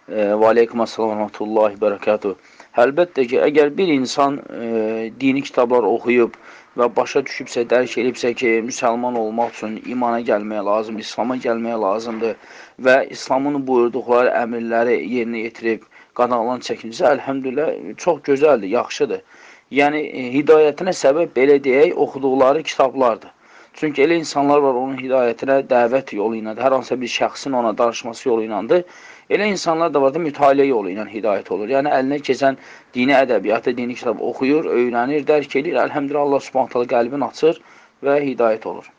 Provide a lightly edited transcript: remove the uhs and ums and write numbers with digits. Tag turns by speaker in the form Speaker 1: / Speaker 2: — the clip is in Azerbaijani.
Speaker 1: Və aleykum assalam və rahmetullahi bərəkatuhu. Əlbəttə ki, əgər bir insan dini kitablar oxuyub və başa düşübsə, dərk edibsə ki, müsəlman olmaq üçün imana gəlməyə lazımdır, İslam'a gəlməyə lazımdır və İslamın buyurduqları əmrləri yerinə yetirib, qadağalarını çəkinirsə, əlhəmdülillah, çox gözəldir, yaxşıdır. Yəni, hidayətinə səbəb, belə deyək, oxuduqları kitablardır. Çünki elə insanlar var, onun hidayətinə dəvət yolu ilə, hər hansısa bir şəxsin ona danışması yolu ilədir. Elə insanlar da var da, mütaliə yolu ilə hidayət olur. Yəni, əlinə keçən dini ədəbiyyatı, dini kitab oxuyur, öyrənir, dərk edir. Əlhəmdülillah, Allah subhanət hala qəlbini açır və hidayət olur.